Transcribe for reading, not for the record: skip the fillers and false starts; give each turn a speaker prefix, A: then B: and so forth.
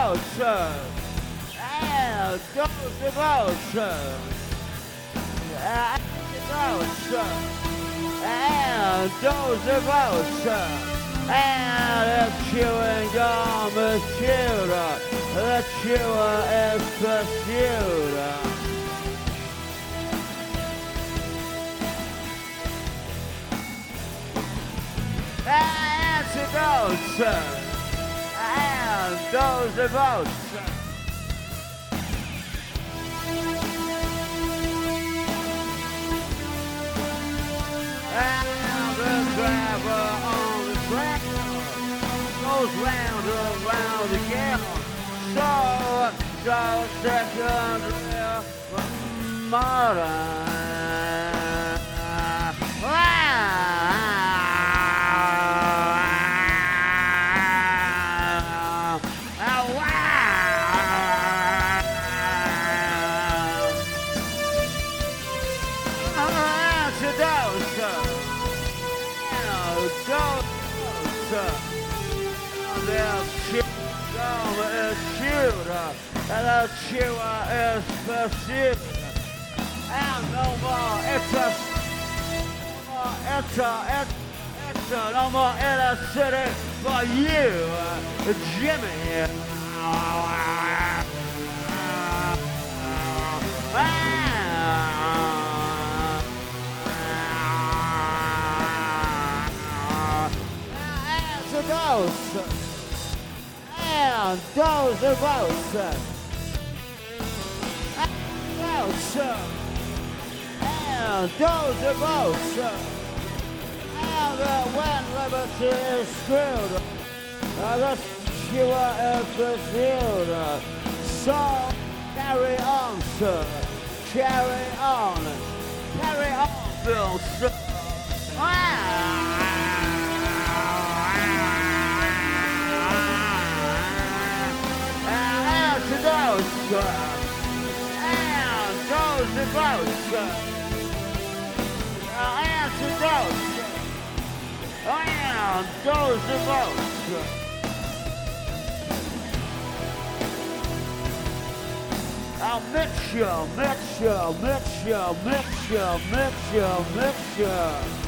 A: devotion, and those devotion, and devotion, and those devotion, and the chewing gum is chewed, the chewer is pursued. And devotion, and those devotion. And the driver on the track goes round and round again. So secondary modern. And the chewer is pursued. And no more no more inner city for you, Jimmy. And to those, and those devotion. And those devotion, and when liberty is screwed, the chewer is pursued. So carry on, sir, carry on, Bill, sir. And to those, sir. Those devotion, and to those, and those devotion. I'll mix you.